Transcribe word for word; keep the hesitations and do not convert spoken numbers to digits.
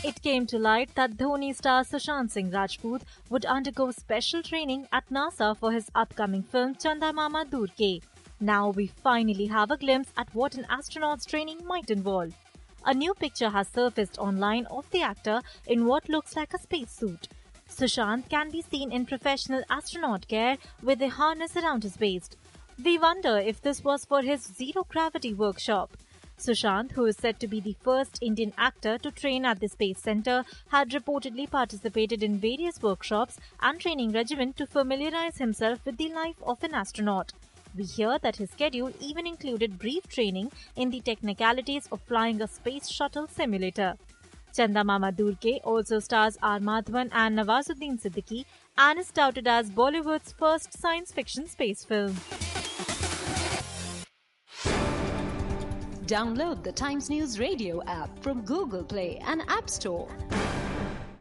It came to light that Dhoni star Sushant Singh Rajput would undergo special training at NASA for his upcoming film Chanda Mama Dur Ke. Now we finally have a glimpse at what an astronaut's training might involve. A new picture has surfaced online of the actor in what looks like a spacesuit. Sushant can be seen in professional astronaut gear with a harness around his waist. We wonder if this was for his zero-gravity workshop. Sushant, who is said to be the first Indian actor to train at the Space Center, had reportedly participated in various workshops and training regimen to familiarize himself with the life of an astronaut. We hear that his schedule even included brief training in the technicalities of flying a space shuttle simulator. Chanda Mama Dur Ke also stars R. Madhavan and Nawazuddin Siddiqui and is touted as Bollywood's first science fiction space film. Download the Times News Radio app from Google Play and App Store.